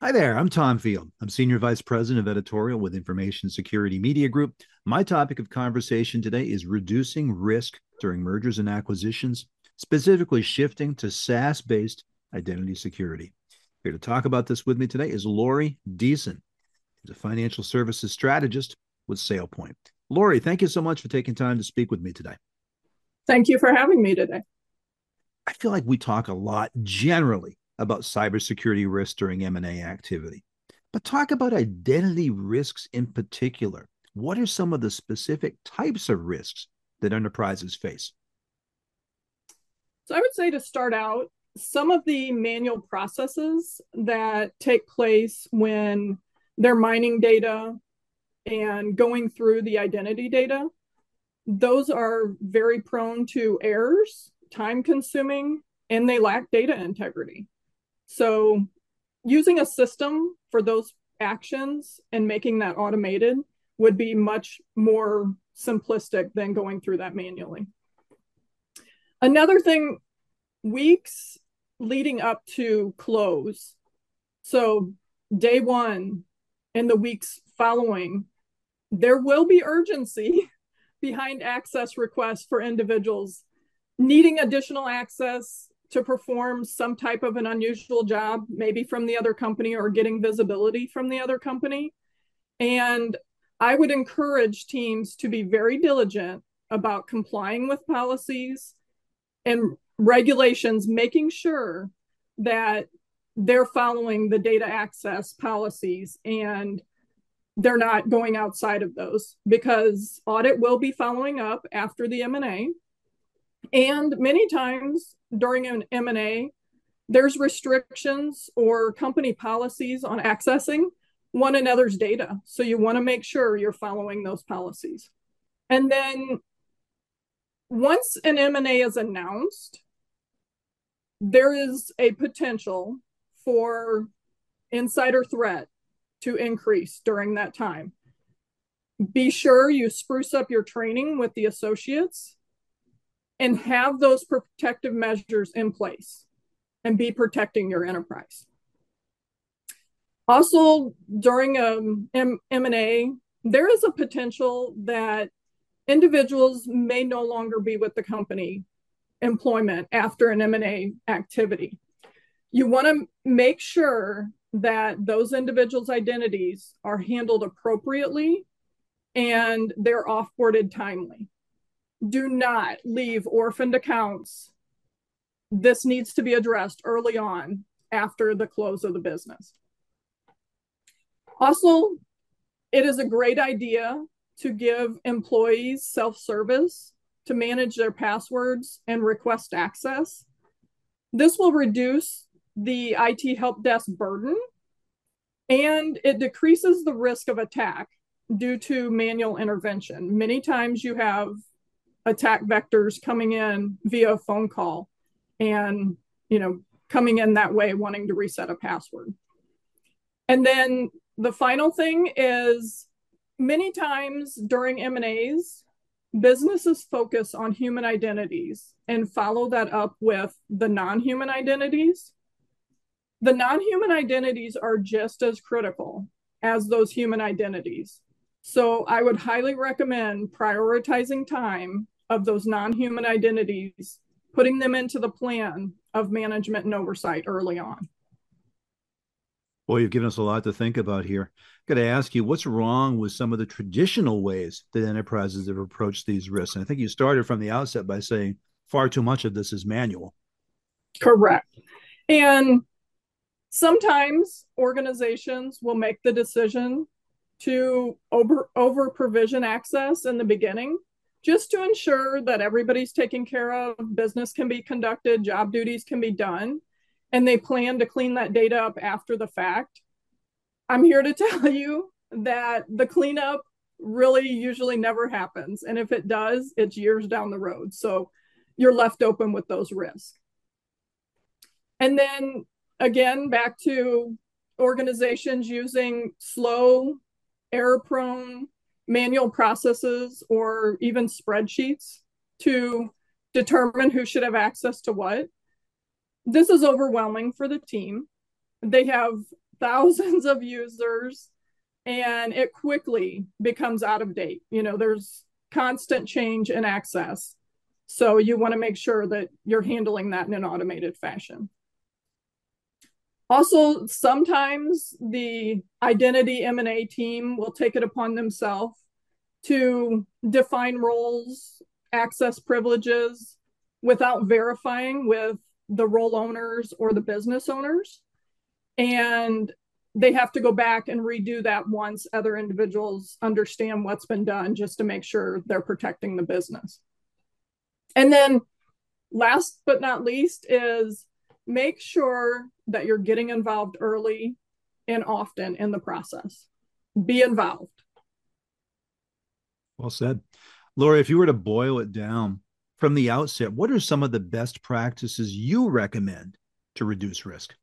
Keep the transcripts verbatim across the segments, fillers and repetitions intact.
Hi there, I'm Tom Field. I'm Senior Vice President of Editorial with Information Security Media Group. My topic of conversation today is reducing risk during mergers and acquisitions, specifically shifting to SaaS based identity security. Here to talk about this with me today is Lori Deason, who's a financial services strategist with SailPoint. Lori, thank you so much for taking time to speak with me today. Thank you for having me today. I feel like we talk a lot generally about cybersecurity risks during M and A activity. But talk about identity risks in particular. What are some of the specific types of risks that enterprises face? So I would say to start out, some of the manual processes that take place when they're mining data and going through the identity data, those are very prone to errors, time consuming, and they lack data integrity. So using a system for those actions and making that automated would be much more simplistic than going through that manually. Another thing, weeks leading up to close. So day one and the weeks following, there will be urgency behind access requests for individuals needing additional access to perform some type of an unusual job, maybe from the other company or getting visibility from the other company. And I would encourage teams to be very diligent about complying with policies and regulations, making sure that they're following the data access policies and they're not going outside of those, because audit will be following up after the M and A. And many times during an M and A, there's restrictions or company policies on accessing one another's data. So you want to make sure you're following those policies. And then once an M and A is announced, there is a potential for insider threat to increase during that time. Be sure you spruce up your training with the associates and have those protective measures in place and be protecting your enterprise. Also, during um, M and A, there is a potential that individuals may no longer be with the company employment after an M and A activity. You want to make sure that those individuals' identities are handled appropriately and they're offboarded timely. Do not leave orphaned accounts. This needs to be addressed early on after the close of the business. Also, it is a great idea to give employees self-service to manage their passwords and request access. This will reduce the I T help desk burden, and it decreases the risk of attack due to manual intervention. Many times you have attack vectors coming in via phone call and, you know, coming in that way, wanting to reset a password. And then the final thing is, many times during M and A's, businesses focus on human identities and follow that up with the non-human identities. The non-human identities are just as critical as those human identities. So I would highly recommend prioritizing time of those non-human identities, putting them into the plan of management and oversight early on. Boy, you've given us a lot to think about here. Got to ask you, what's wrong with some of the traditional ways that enterprises have approached these risks? And I think you started from the outset by saying far too much of this is manual. Correct. And sometimes organizations will make the decision to over, over provision access in the beginning, just to ensure that everybody's taken care of, business can be conducted, job duties can be done, and they plan to clean that data up after the fact. I'm here to tell you that the cleanup really usually never happens. And if it does, it's years down the road. So you're left open with those risks. And then again, back to organizations using slow, error-prone manual processes or even spreadsheets to determine who should have access to what. This is overwhelming for the team. They have thousands of users, and it quickly becomes out of date. You know, there's constant change in access. So you want to make sure that you're handling that in an automated fashion. Also, sometimes the identity M and A team will take it upon themselves to define roles, access privileges, without verifying with the role owners or the business owners. And they have to go back and redo that once other individuals understand what's been done, just to make sure they're protecting the business. And then last but not least is make sure that you're getting involved early and often in the process. Be involved. Well said. Laura, if you were to boil it down from the outset, what are some of the best practices you recommend to reduce risk?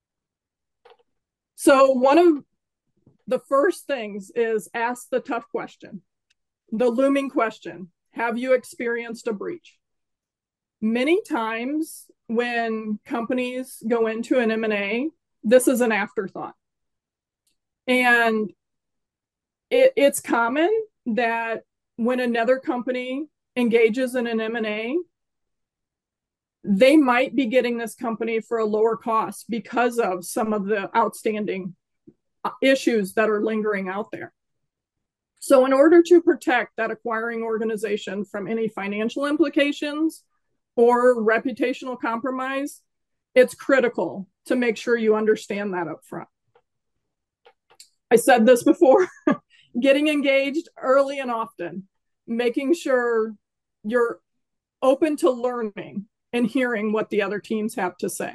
So one of the first things is ask the tough question, the looming question. Have you experienced a breach? Many times when companies go into an M and A, this is an afterthought. And it, it's common that when another company engages in an M and A, they might be getting this company for a lower cost because of some of the outstanding issues that are lingering out there. So in order to protect that acquiring organization from any financial implications or reputational compromise, it's critical to make sure you understand that up front. I said this before, getting engaged early and often, making sure you're open to learning and hearing what the other teams have to say.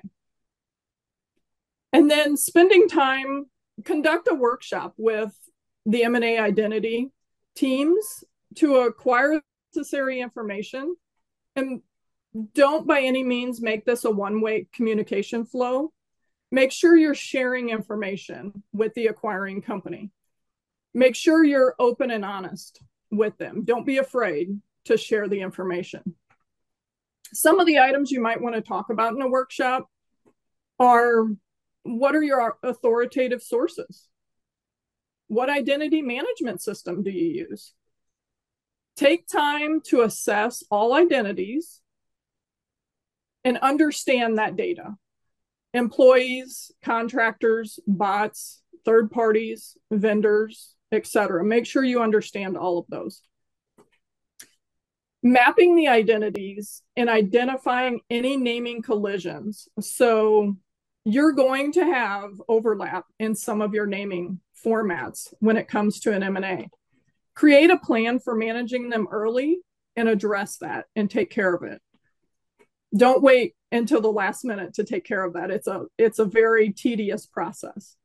And then spending time, conduct a workshop with the M and A identity teams to acquire necessary information. And don't by any means make this a one-way communication flow. Make sure you're sharing information with the acquiring company. Make sure you're open and honest with them. Don't be afraid to share the information. Some of the items you might want to talk about in a workshop are, what are your authoritative sources? What identity management system do you use? Take time to assess all identities and understand that data. Employees, contractors, bots, third parties, vendors, et cetera. Make sure you understand all of those. Mapping the identities and identifying any naming collisions. So you're going to have overlap in some of your naming formats when it comes to an M and A. Create a plan for managing them early and address that and take care of it. Don't wait until the last minute to take care of that. It's a, it's a very tedious process.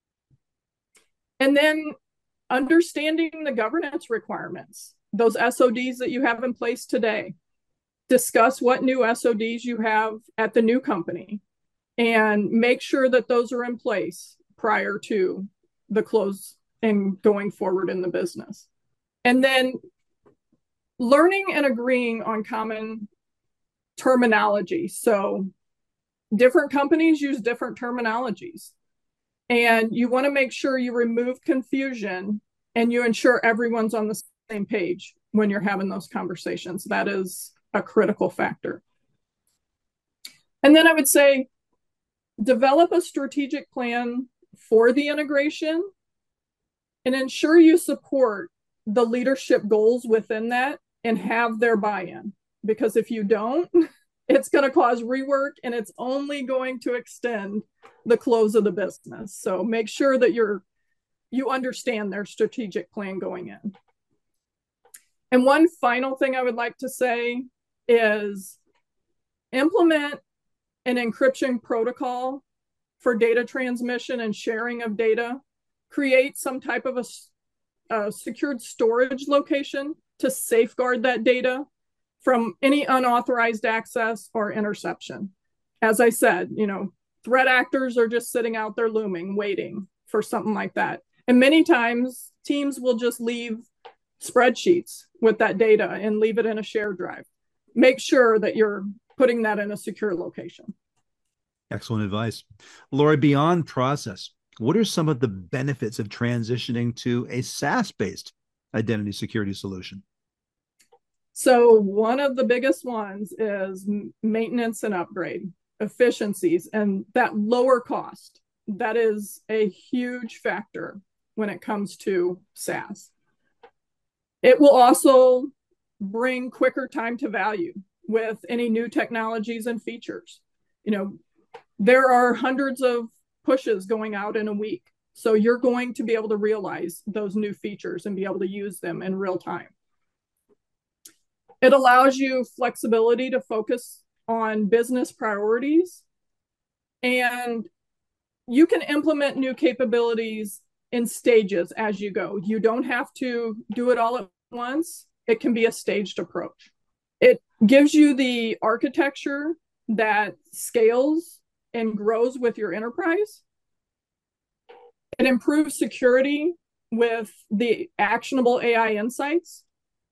And then understanding the governance requirements, those S O Ds that you have in place today. Discuss what new S O Ds you have at the new company and make sure that those are in place prior to the close and going forward in the business. And then learning and agreeing on common terminology. So different companies use different terminologies, and you want to make sure you remove confusion and you ensure everyone's on the same page when you're having those conversations. That is a critical factor. And then I would say, develop a strategic plan for the integration and ensure you support the leadership goals within that and have their buy-in. Because if you don't, it's going to cause rework and it's only going to extend the close of the business. So make sure that you're you understand their strategic plan going in. And one final thing I would like to say is implement an encryption protocol for data transmission and sharing of data. Create some type of a, a secured storage location to safeguard that data from any unauthorized access or interception. As I said, you know, threat actors are just sitting out there looming, waiting for something like that. And many times teams will just leave spreadsheets with that data and leave it in a shared drive. Make sure that you're putting that in a secure location. Excellent advice. Laura, beyond process, What are some of the benefits of transitioning to a SaaS-based identity security solution? So one of the biggest ones is maintenance and upgrade, efficiencies, and that lower cost. That is a huge factor when it comes to SaaS. It will also bring quicker time to value with any new technologies and features. You know, there are hundreds of pushes going out in a week. So you're going to be able to realize those new features and be able to use them in real time. It allows you flexibility to focus on business priorities, and you can implement new capabilities in stages as you go. You don't have to do it all at once. It can be a staged approach. It gives you the architecture that scales and grows with your enterprise. It improves security with the actionable A I insights.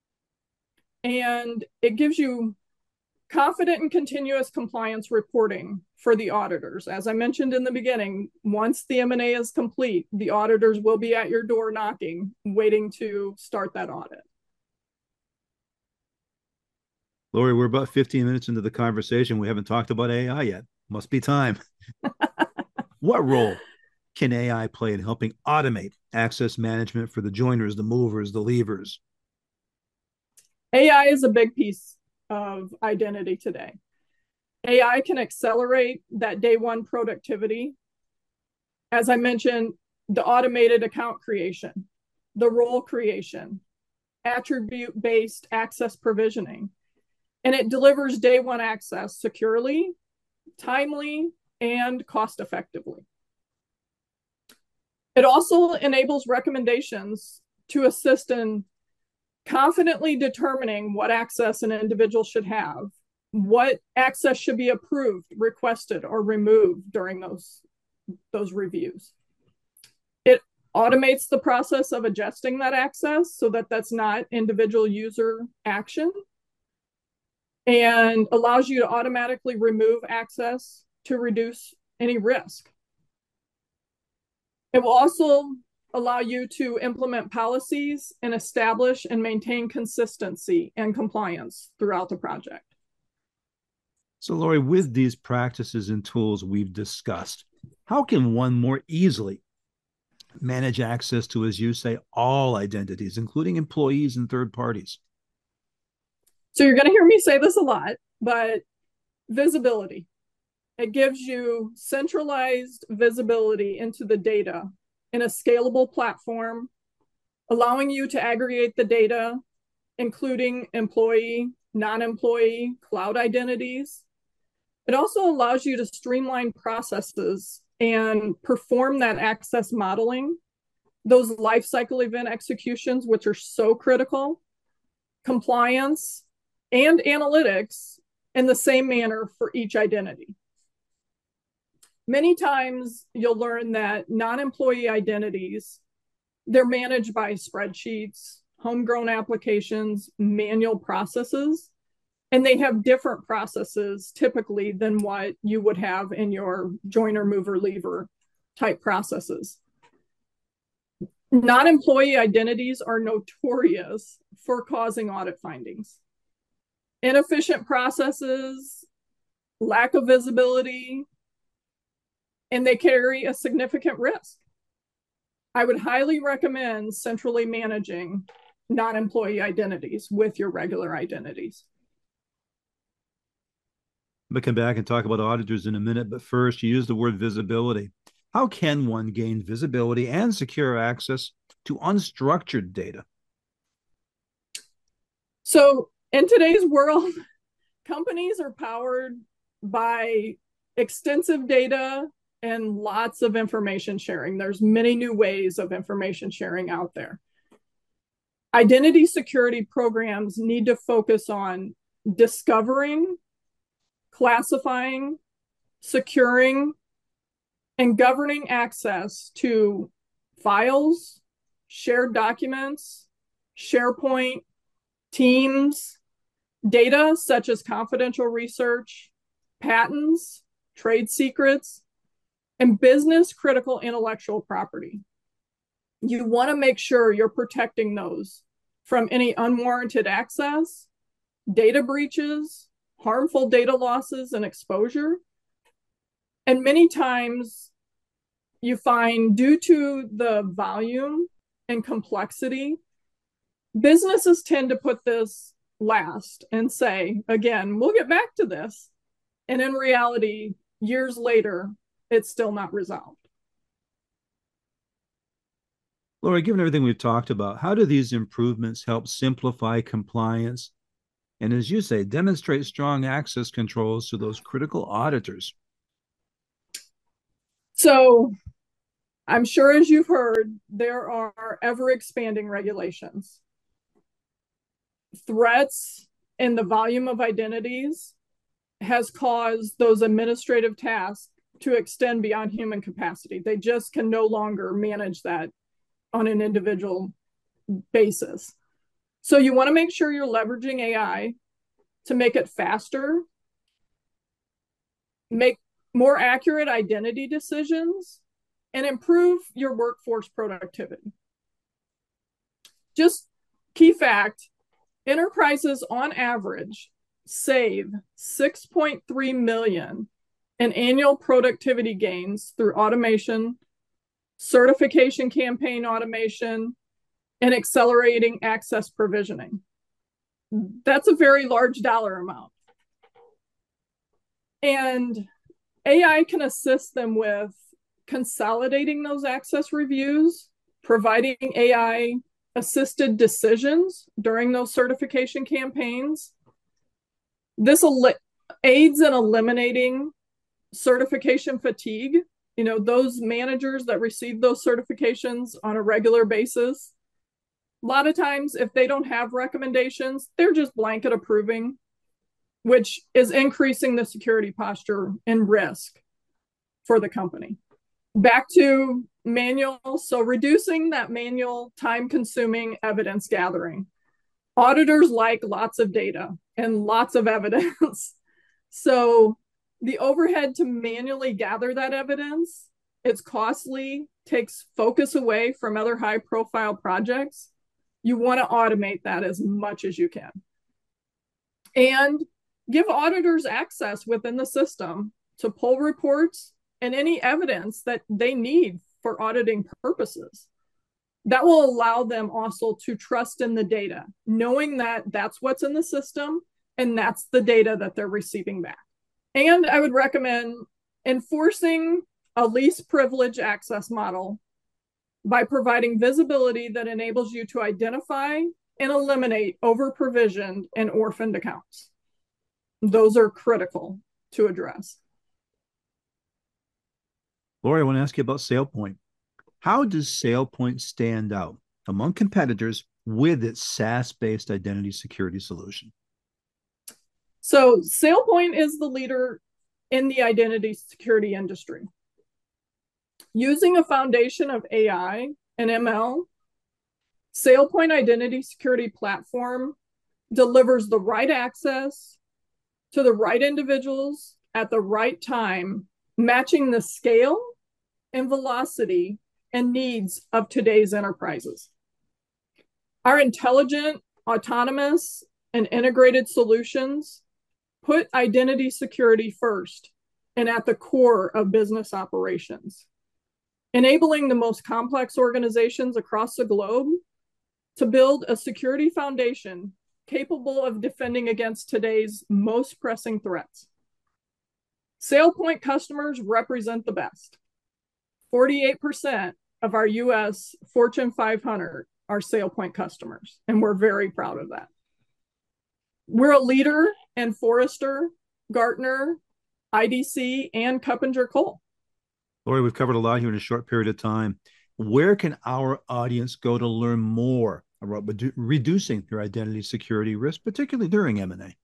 And it gives you confident and continuous compliance reporting for the auditors. As I mentioned in the beginning, once the M and A is complete, the auditors will be at your door knocking, waiting to start that audit. Lori, we're about fifteen minutes into the conversation. We haven't talked about A I yet. Must be time. What role can A I play in helping automate access management for the joiners, the movers, the leavers? A I is a big piece of identity today. A I can accelerate that day one productivity. As I mentioned, the automated account creation, the role creation, attribute-based access provisioning, and it delivers day one access securely, timely, and cost-effectively. It also enables recommendations to assist in confidently determining what access an individual should have, what access should be approved, requested, or removed during those, those reviews. It automates the process of adjusting that access so that that's not individual user action, and allows you to automatically remove access to reduce any risk. It will also allow you to implement policies and establish and maintain consistency and compliance throughout the project. So, Lori, with these practices and tools we've discussed, how can one more easily manage access to, as you say, all identities, including employees and third parties? So you're going to hear me say this a lot, but visibility. It gives you centralized visibility into the data in a scalable platform, allowing you to aggregate the data, including employee, non-employee, cloud identities. It also allows you to streamline processes and perform that access modeling, those lifecycle event executions, which are so critical, compliance, and analytics in the same manner for each identity. Many times you'll learn that non-employee identities, they're managed by spreadsheets, homegrown applications, manual processes, and they have different processes typically than what you would have in your joiner, mover, leaver type processes. Non-employee identities are notorious for causing audit findings. Inefficient processes, lack of visibility, and they carry a significant risk. I would highly recommend centrally managing non-employee identities with your regular identities. We'll come back and talk about auditors in a minute, but first, you use the word visibility. How can one gain visibility and secure access to unstructured data? So in today's world, companies are powered by extensive data and lots of information sharing. There's many new ways of information sharing out there. Identity security programs need to focus on discovering, classifying, securing, and governing access to files, shared documents, SharePoint, Teams, data such as confidential research, patents, trade secrets, and business critical intellectual property. You want to make sure you're protecting those from any unwarranted access, data breaches, harmful data losses, and exposure. And many times you find, due to the volume and complexity, businesses tend to put this last and say, again, we'll get back to this. And in reality, years later, it's still not resolved. Laura, given everything we've talked about, how do these improvements help simplify compliance and, as you say, demonstrate strong access controls to those critical auditors? So I'm sure, as you've heard, there are ever-expanding regulations. Threats and the volume of identities has caused those administrative tasks to extend beyond human capacity. They just can no longer manage that on an individual basis. So you want to make sure you're leveraging A I to make it faster, make more accurate identity decisions, and improve your workforce productivity. Just key fact, enterprises on average save six point three million in annual productivity gains through automation, certification campaign automation, and accelerating access provisioning. That's a very large dollar amount. And A I can assist them with consolidating those access reviews, providing A I assisted decisions during those certification campaigns. This aids in eliminating certification fatigue. You know, those managers that receive those certifications on a regular basis, a lot of times, if they don't have recommendations, they're just blanket approving, which is increasing the security posture and risk for the company. Back to manual, so reducing that manual time-consuming evidence gathering. Auditors like lots of data and lots of evidence. So the overhead to manually gather that evidence, it's costly, takes focus away from other high-profile projects. You want to automate that as much as you can. And give auditors access within the system to pull reports and any evidence that they need for auditing purposes. That will allow them also to trust in the data, knowing that that's what's in the system and that's the data that they're receiving back. And I would recommend enforcing a least privilege access model by providing visibility that enables you to identify and eliminate over-provisioned and orphaned accounts. Those are critical to address. Laura, I want to ask you about SailPoint. How does SailPoint stand out among competitors with its SaaS-based identity security solution? So SailPoint is the leader in the identity security industry. Using a foundation of A I and M L, SailPoint Identity Security Platform delivers the right access to the right individuals at the right time, matching the scale and velocity and needs of today's enterprises. Our intelligent, autonomous, and integrated solutions put identity security first and at the core of business operations, enabling the most complex organizations across the globe to build a security foundation capable of defending against today's most pressing threats. SailPoint customers represent the best. forty-eight percent of our U S Fortune five hundred are SailPoint customers, and we're very proud of that. We're a leader in Forrester, Gartner, I D C, and KuppingerCole. Lori, we've covered a lot here in a short period of time. Where can our audience go to learn more about reducing their identity security risk, particularly during M and A?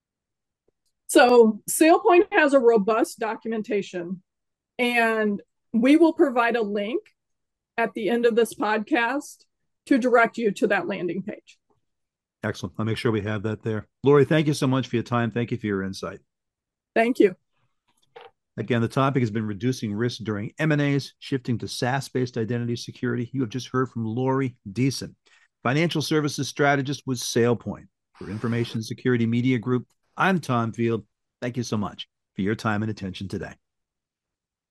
So SailPoint has a robust documentation, and we will provide a link at the end of this podcast to direct you to that landing page. Excellent. I'll make sure we have that there. Lori, thank you so much for your time. Thank you for your insight. Thank you. Again, the topic has been reducing risk during M and As, shifting to SaaS-based identity security. You have just heard from Lori Deason, financial services strategist with SailPoint. For Information Security Media Group, I'm Tom Field. Thank you so much for your time and attention today.